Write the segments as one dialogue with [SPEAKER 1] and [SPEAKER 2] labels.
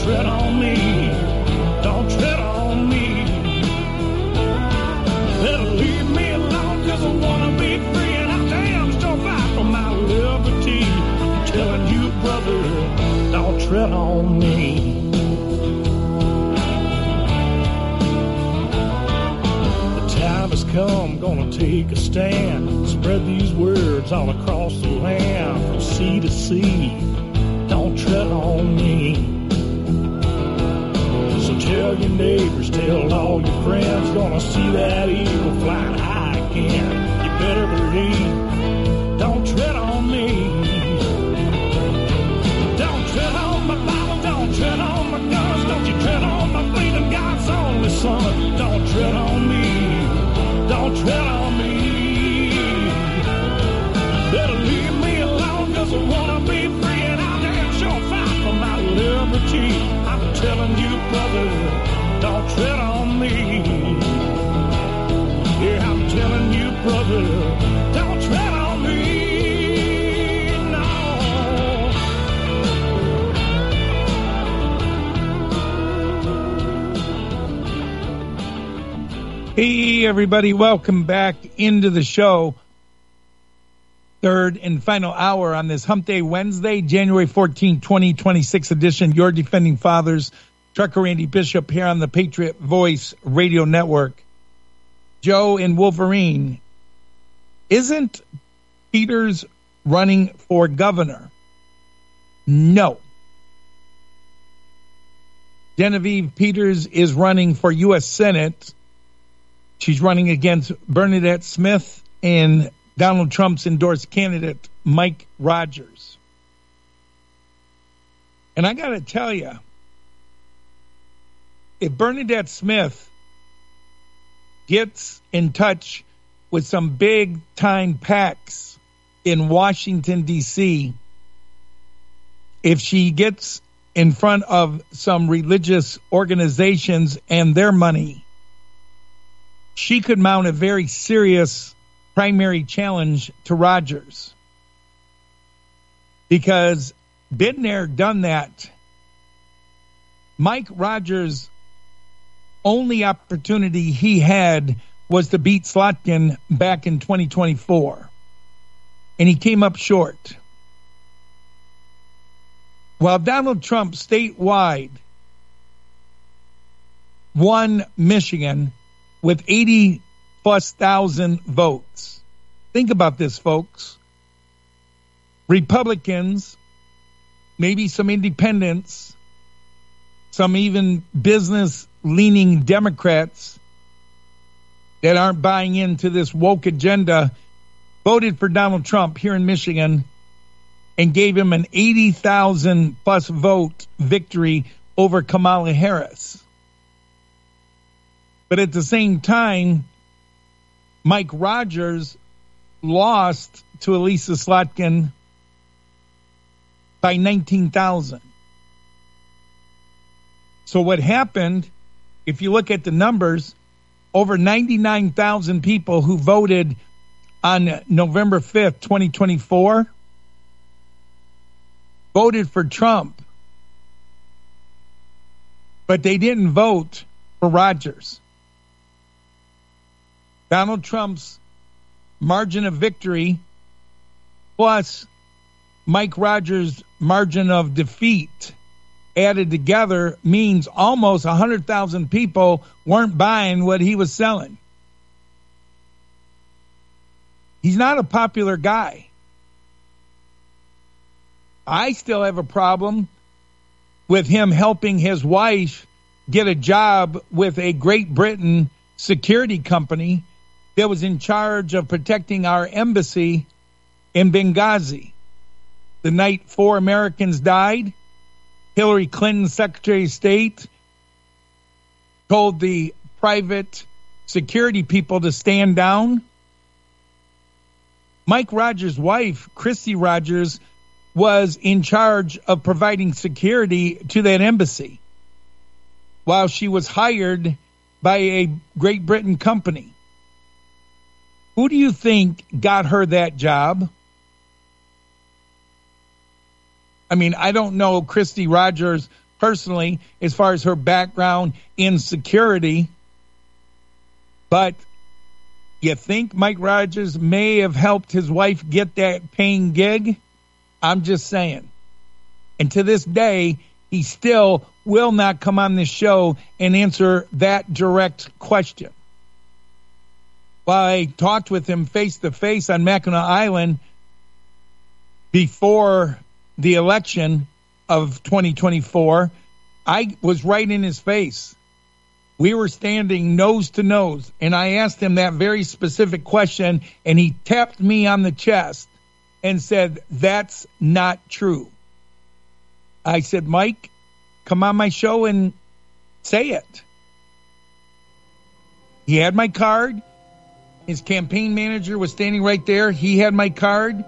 [SPEAKER 1] tread on me. Don't tread on me. Better leave me alone, 'cause I wanna be free, and I damn sure fight for my liberty. I'm telling you, brother, don't tread on me. The time has come, gonna take a stand. Spread these words all across the land, from sea to sea. Don't tread on me. So tell your neighbors, tell all your friends, gonna see that eagle flying high again. You better believe, don't tread on me. Don't tread on my Bible, don't tread on my guns, don't you tread on my freedom, God's only son. Don't tread on me, don't tread on me. Better leave me alone, 'cause I wanna be free, and I'll damn sure fight for my liberty. I'm telling you, brother, don't tread on me. Yeah, I'm telling you, brother, don't tread on me. No.
[SPEAKER 2] Hey, everybody, welcome back into the show. Third and final hour on this Hump Day Wednesday, January 14, 2026 edition. Your Defending Fathers, Trucker Randy Bishop here on the Patriot Voice Radio Network. Joe and Wolverine, isn't Peters running for governor? No. Genevieve Peters is running for U.S. Senate. She's running against Bernadette Smith and Donald Trump's endorsed candidate, Mike Rogers. And I got to tell you, if Bernadette Smith gets in touch with some big-time PACs in Washington, D.C., if she gets in front of some religious organizations and their money, she could mount a very serious primary challenge to Rogers, because been there, done that. Mike Rogers' only opportunity he had was to beat Slotkin back in 2024, and he came up short. While Donald Trump statewide won Michigan with 80+ thousand votes. Think about this, folks. Republicans, maybe some independents, some even business-leaning Democrats that aren't buying into this woke agenda, voted for Donald Trump here in Michigan and gave him an 80,000+ vote victory over Kamala Harris. But at the same time, Mike Rogers lost to Elisa Slotkin by 19,000. So what happened, if you look at the numbers, over 99,000 people who voted on November 5th, 2024, voted for Trump, but they didn't vote for Rogers. Donald Trump's margin of victory plus Mike Rogers' margin of defeat added together means almost 100,000 people weren't buying what he was selling. He's not a popular guy. I still have a problem with him helping his wife get a job with a Great Britain security company that was in charge of protecting our embassy in Benghazi. The night 4 Americans died, Hillary Clinton's Secretary of State told the private security people to stand down. Mike Rogers' wife, Christy Rogers, was in charge of providing security to that embassy while she was hired by a Great Britain company. Who do you think got her that job? I mean, I don't know Christy Rogers personally as far as her background in security. But you think Mike Rogers may have helped his wife get that paying gig? I'm just saying. And to this day, he still will not come on this show and answer that direct question. While I talked with him face-to-face on Mackinac Island before the election of 2024, I was right in his face. We were standing nose to nose, and I asked him that very specific question, and he tapped me on the chest and said, "That's not true." I said, "Mike, come on my show and say it." He had my card. His campaign manager was standing right there. He had my card.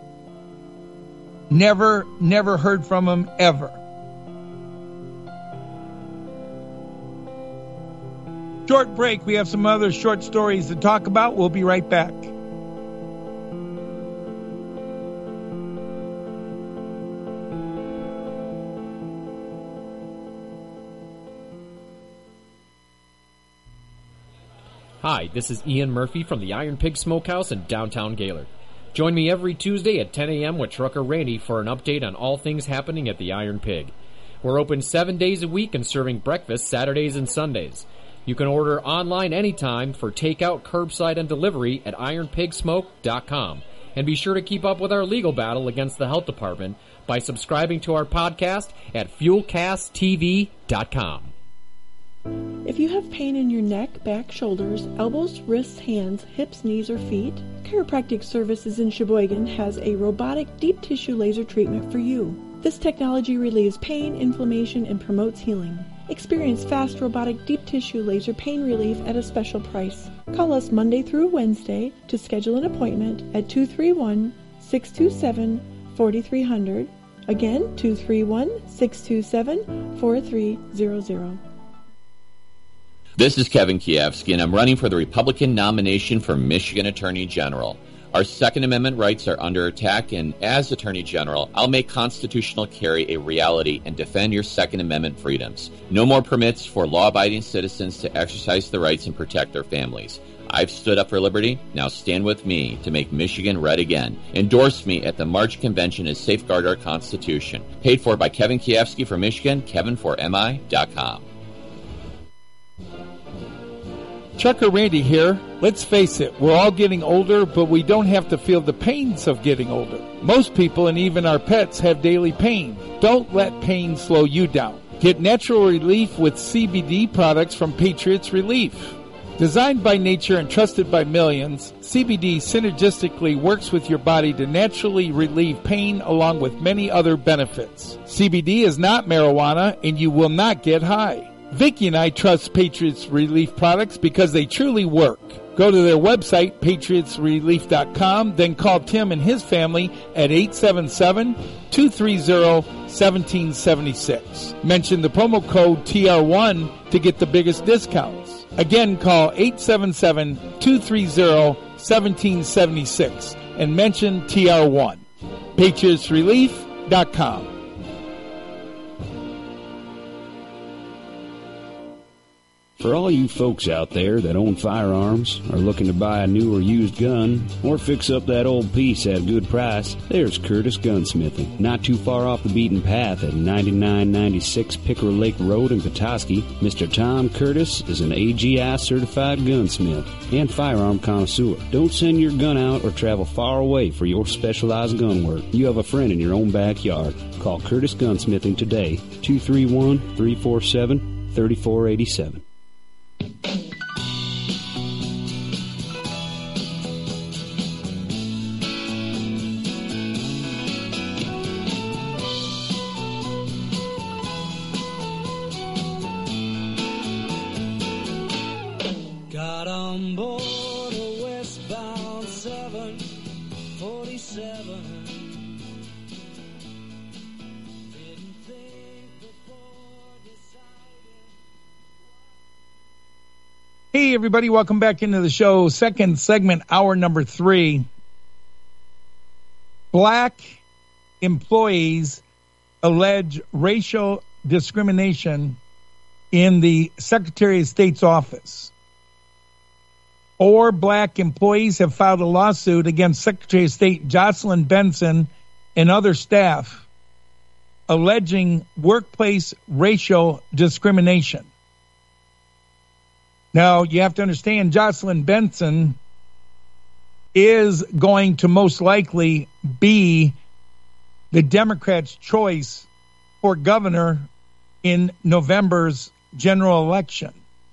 [SPEAKER 2] Never heard from him ever. Short break. We have some other short stories to talk about. We'll be right back.
[SPEAKER 3] Hi, this is Ian Murphy from the Iron Pig Smokehouse in downtown Gaylord. Join me every Tuesday at 10 a.m. with Trucker Randy for an update on all things happening at the Iron Pig. We're open 7 days a week and serving breakfast Saturdays and Sundays. You can order online anytime for takeout, curbside, and delivery at ironpigsmoke.com. And be sure to keep up with our legal battle against the health department by subscribing to our podcast at fuelcasttv.com.
[SPEAKER 4] If you have pain in your neck, back, shoulders, elbows, wrists, hands, hips, knees, or feet, Chiropractic Services in Sheboygan has a robotic deep tissue laser treatment for you. This technology relieves pain, inflammation, and promotes healing. Experience fast robotic deep tissue laser pain relief at a special price. Call us Monday through Wednesday to schedule an appointment at 231-627-4300. Again, 231-627-4300.
[SPEAKER 5] This is Kevin Kiefsky, and I'm running for the Republican nomination for Michigan Attorney General. Our Second Amendment rights are under attack, and as Attorney General, I'll make constitutional carry a reality and defend your Second Amendment freedoms. No more permits for law-abiding citizens to exercise their rights and protect their families. I've stood up for liberty. Now stand with me to make Michigan red again. Endorse me at the March Convention and safeguard our Constitution. Paid for by Kevin Kiefsky for Michigan, KevinForMI.com.
[SPEAKER 2] Trucker Randy here. Let's face it, we're all getting older, but we don't have to feel the pains of getting older. Most people and even our pets have daily pain. Don't let pain slow you down. Get natural relief with CBD products from Patriots Relief. Designed by nature and trusted by millions, CBD synergistically works with your body to naturally relieve pain along with many other benefits. CBD is not marijuana and you will not get high. Vicky and I trust Patriots Relief products because they truly work. Go to their website, patriotsrelief.com, then call Tim and his family at 877-230-1776. Mention the promo code TR1 to get the biggest discounts. Again, call 877-230-1776 and mention TR1. patriotsrelief.com.
[SPEAKER 6] For all you folks out there that own firearms, are looking to buy a new or used gun, or fix up that old piece at a good price, there's Curtis Gunsmithing. Not too far off the beaten path at 9996 Pickerel Lake Road in Petoskey, Mr. Tom Curtis is an AGI certified gunsmith and firearm connoisseur. Don't send your gun out or travel far away for your specialized gun work. You have a friend in your own backyard. Call Curtis Gunsmithing today, 231-347-3487.
[SPEAKER 7] Got on board a westbound 747. Didn't think before deciding.
[SPEAKER 2] Hey, everybody, welcome back into the show. Second segment, hour number 3. Black employees allege racial discrimination in the Secretary of State's office. 4 black employees have filed a lawsuit against Secretary of State Jocelyn Benson and other staff, alleging workplace racial discrimination. Now, you have to understand, Jocelyn Benson is going to most likely be the Democrats' choice for governor in November's general election.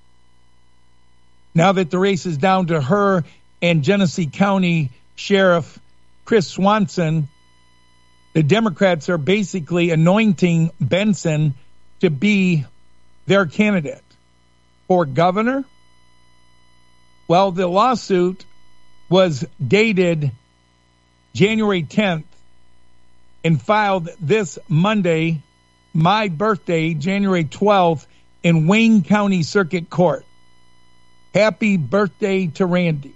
[SPEAKER 2] Now that the race is down to her and Genesee County Sheriff Chris Swanson, the Democrats are basically anointing Benson to be their candidate for governor. Well, the lawsuit was dated January 10th and filed this Monday, my birthday, January 12th, in Wayne County Circuit Court. Happy birthday to Randy.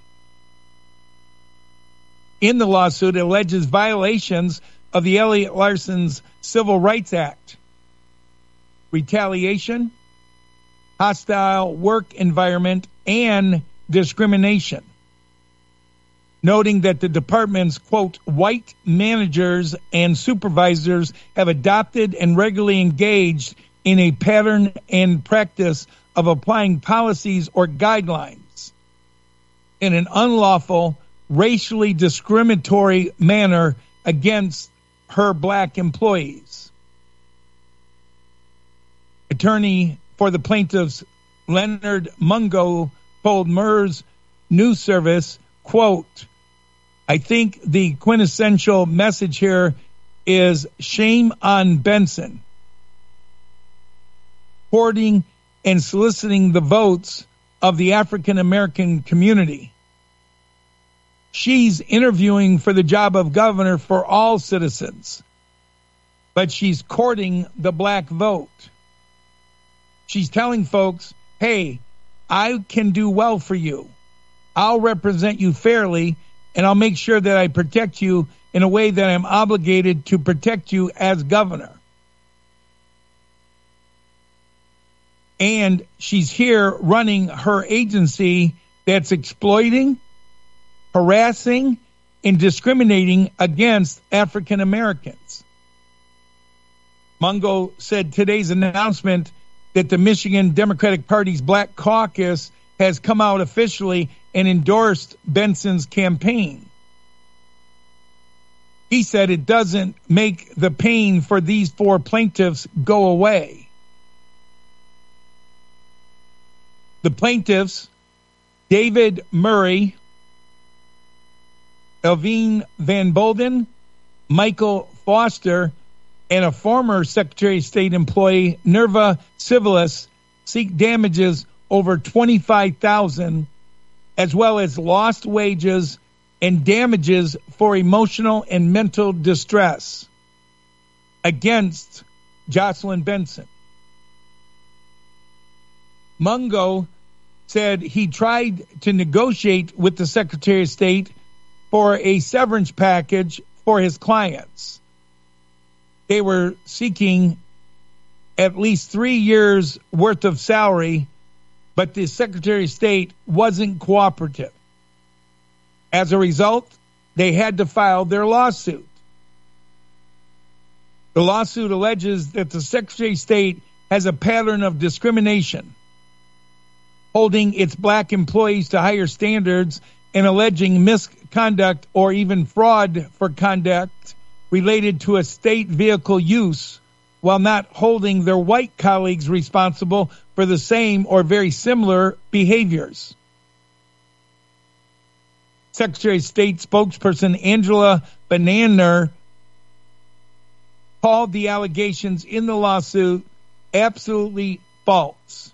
[SPEAKER 2] In the lawsuit, it alleges violations of the Elliott Larson's Civil Rights Act, retaliation, hostile work environment, and discrimination, noting that the department's, quote, white managers and supervisors have adopted and regularly engaged in a pattern and practice of applying policies or guidelines in an unlawful, racially discriminatory manner against her black employees. Attorney for the plaintiffs, Leonard Mungo, told MERS News Service, quote, I think the quintessential message here is shame on Benson, courting and soliciting the votes of the African American community. She's interviewing for the job of governor for all citizens, but she's courting the black vote. She's telling folks, hey, I can do well for you. I'll represent you fairly, and I'll make sure that I protect you in a way that I'm obligated to protect you as governor. And she's here running her agency that's exploiting, harassing, and discriminating against African Americans. Mungo said today's announcement that the Michigan Democratic Party's Black Caucus has come out officially and endorsed Benson's campaign. He said it doesn't make the pain for these 4 plaintiffs go away. The plaintiffs, David Murray, Elvine Van Bolden, Michael Foster, and a former Secretary of State employee, Nerva Civilis, seek damages over $25,000, as well as lost wages and damages for emotional and mental distress against Jocelyn Benson. Mungo said he tried to negotiate with the Secretary of State for a severance package for his clients. They were seeking at least 3 years' worth of salary, but the Secretary of State wasn't cooperative. As a result, they had to file their lawsuit. The lawsuit alleges that the Secretary of State has a pattern of discrimination, holding its black employees to higher standards and alleging misconduct or even fraud for conduct related to a state vehicle use, while not holding their white colleagues responsible for the same or very similar behaviors. Secretary of State spokesperson Angela Bananer called the allegations in the lawsuit absolutely false.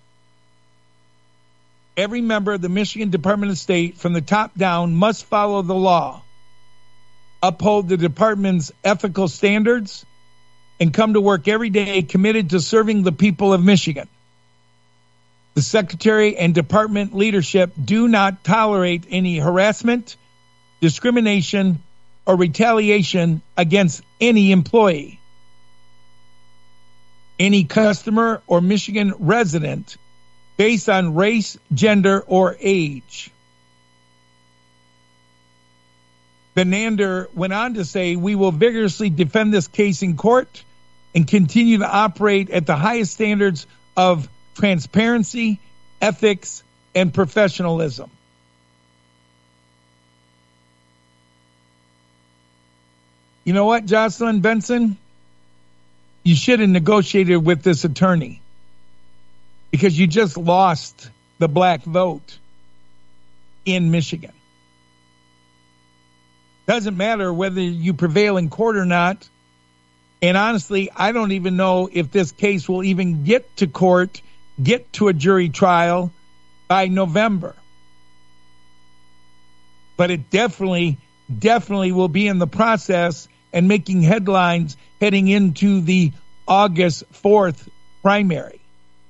[SPEAKER 2] Every member of the Michigan Department of State, from the top down, must follow the law, uphold the department's ethical standards, and come to work every day committed to serving the people of Michigan. The Secretary and Department leadership do not tolerate any harassment, discrimination, or retaliation against any employee. any customer or Michigan resident based on race, gender, or age. Benander went on to say, we will vigorously defend this case in court and continue to operate at the highest standards of transparency, ethics, and professionalism. You know what, Jocelyn Benson? You should have negotiated with this attorney because you just lost the black vote in Michigan. Doesn't matter whether you prevail in court or not. And honestly, I don't even know if this case will even get to court, get to a jury trial by November. But it definitely will be in the process and making headlines heading into the August 4th primary.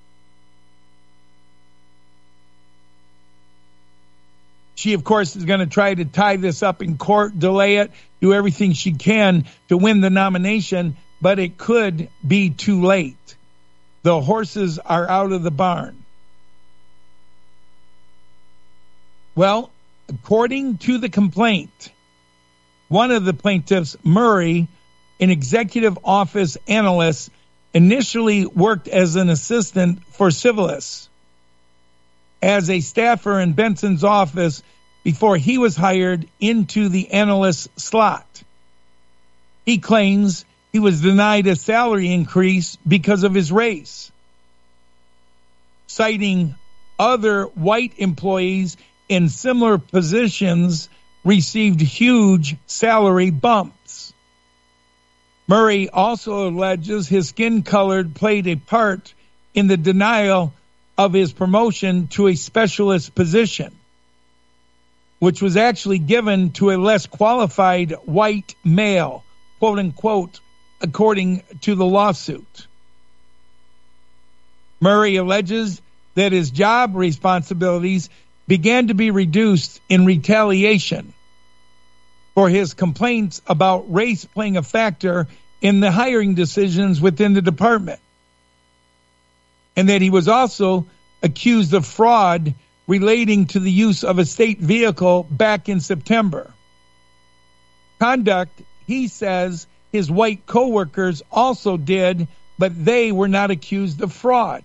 [SPEAKER 2] She, of course, is going to try to tie this up in court, delay it, do everything she can to win the nomination, but it could be too late. The horses are out of the barn. Well, according to the complaint, one of the plaintiffs, Murray, an executive office analyst, initially worked as an assistant for Civilis as a staffer in Benson's office before he was hired into the analyst slot. He claims he was denied a salary increase because of his race, citing other white employees in similar positions received huge salary bumps. Murray also alleges his skin color played a part in the denial of his promotion to a specialist position, which was actually given to a less qualified white male, quote unquote, according to the lawsuit. Murray alleges that his job responsibilities began to be reduced in retaliation for his complaints about race playing a factor in the hiring decisions within the department, and that he was also accused of fraud relating to the use of a state vehicle back in September. Conduct, he says, his white coworkers also did, but they were not accused of fraud.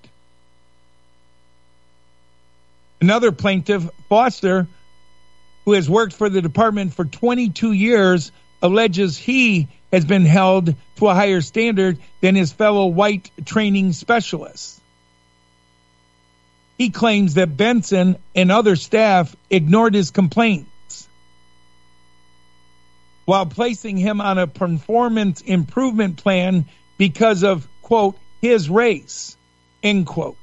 [SPEAKER 2] Another plaintiff, Foster, who has worked for the department for 22 years, alleges he has been held to a higher standard than his fellow white training specialists. He claims that Benson and other staff ignored his complaints while placing him on a performance improvement plan because of, quote, his race, end quote.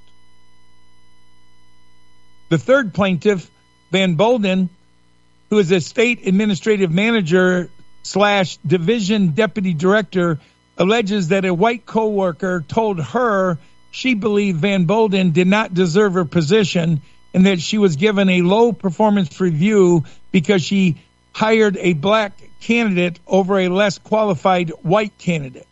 [SPEAKER 2] The third plaintiff, Van Bolden, who is a state administrative manager / division deputy director, alleges that a white coworker told her she believed Van Bolden did not deserve her position and that she was given a low performance review because she hired a black candidate over a less qualified white candidate.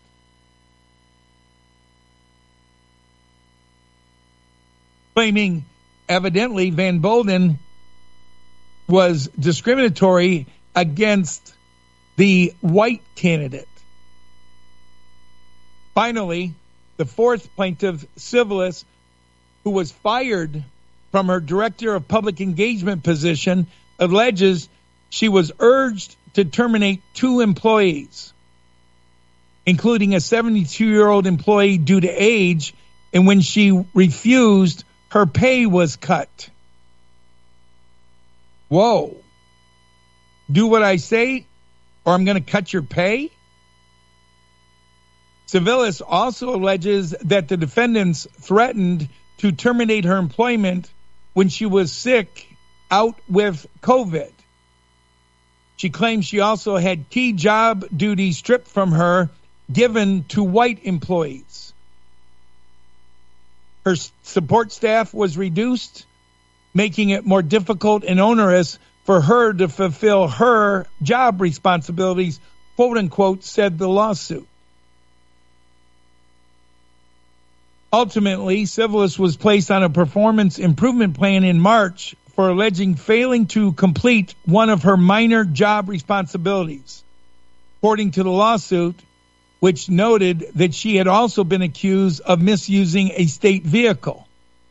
[SPEAKER 2] Claiming evidently Van Bolden was discriminatory against the white candidate. Finally, the fourth plaintiff, Civilis, who was fired from her director of public engagement position, alleges she was urged to terminate 2 employees, including a 72-year-old employee due to age, and when she refused, her pay was cut. Whoa. Do what I say, or I'm going to cut your pay? Civilis also alleges that the defendants threatened to terminate her employment when she was sick out with COVID. She claims she also had key job duties stripped from her, given to white employees. Her support staff was reduced, making it more difficult and onerous for her to fulfill her job responsibilities, quote unquote, said the lawsuit. Ultimately, Civilis was placed on a performance improvement plan in March for alleging failing to complete one of her minor job responsibilities. According to the lawsuit, which noted that she had also been accused of misusing a state vehicle.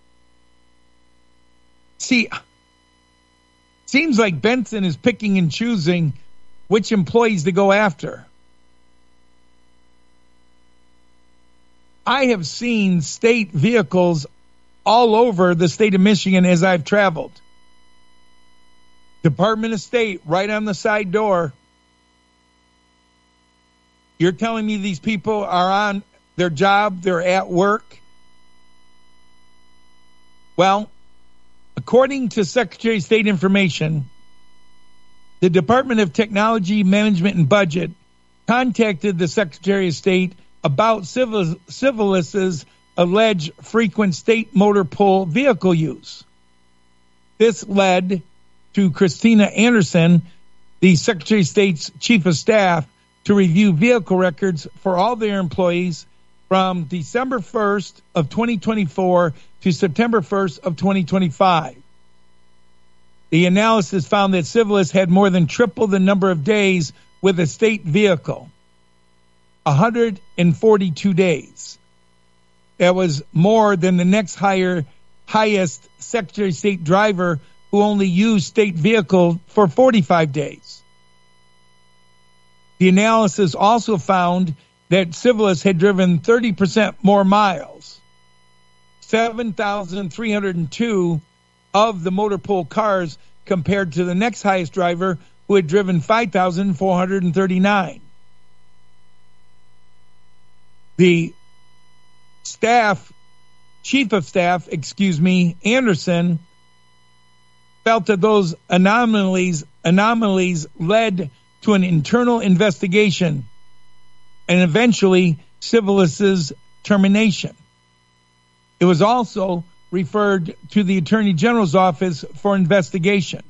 [SPEAKER 2] See, seems like Benson is picking and choosing which employees to go after. I have seen state vehicles all over the state of Michigan as I've traveled. Department of State, right on the side door. You're telling me these people are on their job, they're at work? Well, according to Secretary of State information, the Department of Technology, Management, and Budget contacted the Secretary of State about Civilis's alleged frequent state motor pool vehicle use. This led to Christina Anderson, the Secretary of State's Chief of Staff, to review vehicle records for all their employees from December 1st of 2024 to September 1st of 2025. The analysis found that Civilis had more than triple the number of days with a state vehicle, 142 days. That was more than the next highest Secretary of State driver, who only used state vehicle for 45 days. The analysis also found that Civilis had driven 30% more miles, 7,302 of the motor pool cars, compared to the next highest driver, who had driven 5,439. The Chief of Staff, Anderson, felt that those anomalies led to an internal investigation and eventually Civilis's termination. It was also referred to the Attorney General's office for investigation.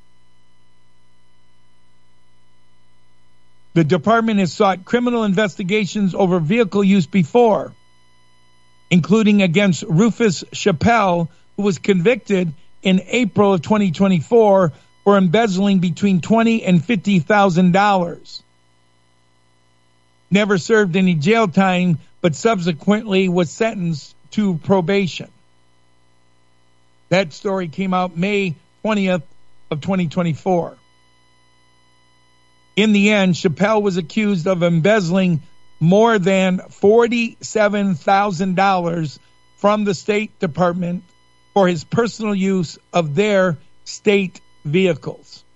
[SPEAKER 2] The department has sought criminal investigations over vehicle use before, including against Rufus Chappelle, who was convicted in April of 2024 for embezzling between $20,000 and $50,000. Never served any jail time, but subsequently was sentenced to probation. That story came out May 20th of 2024. In the end, Chappelle was accused of embezzling more than $47,000 from the State Department for his personal use of their state vehicles.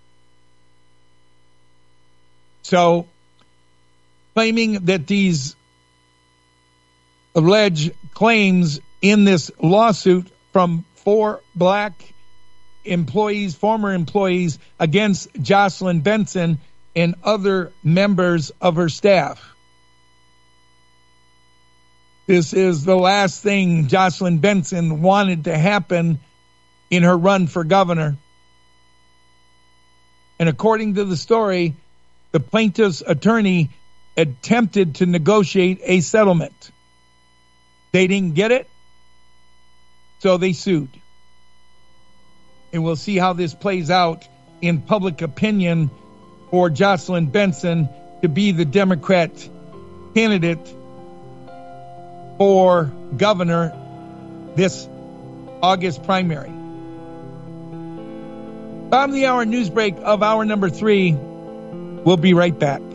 [SPEAKER 2] So, claiming that these alleged claims in this lawsuit from 4 black employees, former employees, against Jocelyn Benson and other members of her staff. This is the last thing Jocelyn Benson wanted to happen in her run for governor. And according to the story, the plaintiff's attorney attempted to negotiate a settlement. They didn't get it, so they sued. And we'll see how this plays out in public opinion for Jocelyn Benson to be the Democrat candidate for governor this August primary. Bottom of the hour news break of hour number 3. We'll be right back.